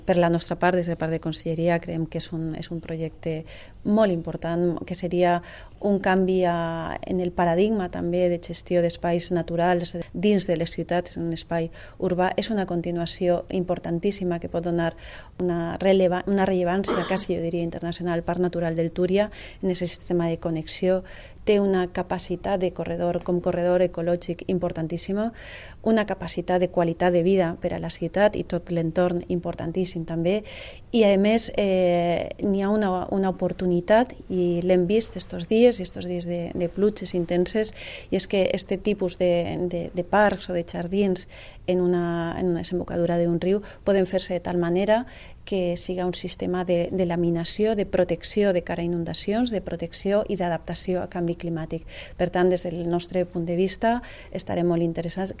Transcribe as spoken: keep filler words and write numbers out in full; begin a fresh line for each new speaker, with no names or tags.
Per la nostra part, des de part de Conselleria, creiem que és un, és un projecte molt important, que seria un canvi a, en el paradigma també de gestió d'espais naturals dins de les ciutats, en un espai urbà. És una continuació importantíssima que pot donar una, releva, una rellevància, quasi jo diria, internacional al Parc Natural del Túria, en aquest sistema de connexió. Té una capacitat de corredor, com corredor ecològic importantíssima, una capacitat de qualitat de vida per a la ciutat i tot l'entorn importantíssim també, i a més eh, n'hi ha una, una oportunitat, i l'hem vist estos dies, i estos dies de, de pluges intenses, i és que este tipus de, de, de parcs o de jardins en una, en una desembocadura d'un riu poden fer-se de tal manera que siga un sistema de, de laminació, de protecció de cara a inundacions, de protecció i d'adaptació a canvi climàtic. Per tant, des del nostre punt de vista, estarem molt interessats